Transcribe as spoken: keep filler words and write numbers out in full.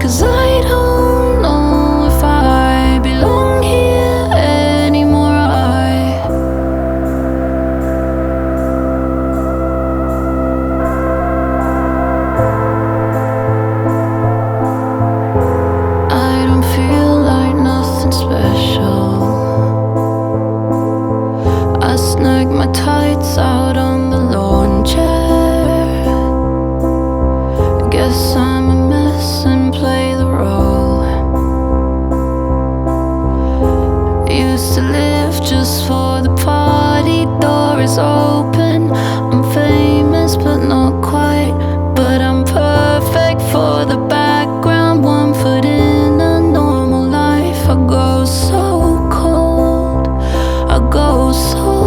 'Cause I don't know if I belong here anymore. I I don't feel like nothing special. I snag my tights out on the lawn chair. Guess I'm a mess and play the role. Used to live just for the party, door is open. I'm famous but not quite, but I'm perfect for the background. One foot in a normal life. I go so cold, I go so